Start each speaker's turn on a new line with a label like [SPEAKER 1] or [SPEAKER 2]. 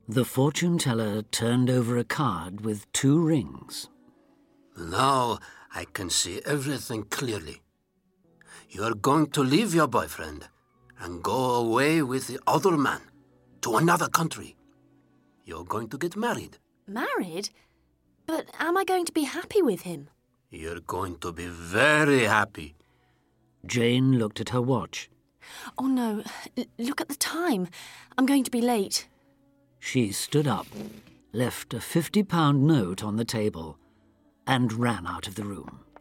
[SPEAKER 1] The fortune teller turned over a card with 2 rings.
[SPEAKER 2] Now I can see everything clearly. You are going to leave your boyfriend and go away with the other man to another country. You're going to get married.
[SPEAKER 3] Married? But am I going to be happy with him?
[SPEAKER 2] You're going to be very happy.
[SPEAKER 1] Jane looked at her watch.
[SPEAKER 3] Oh no, look at the time. I'm going to be late.
[SPEAKER 1] She stood up, left a £50 note on the table, and ran out of the room.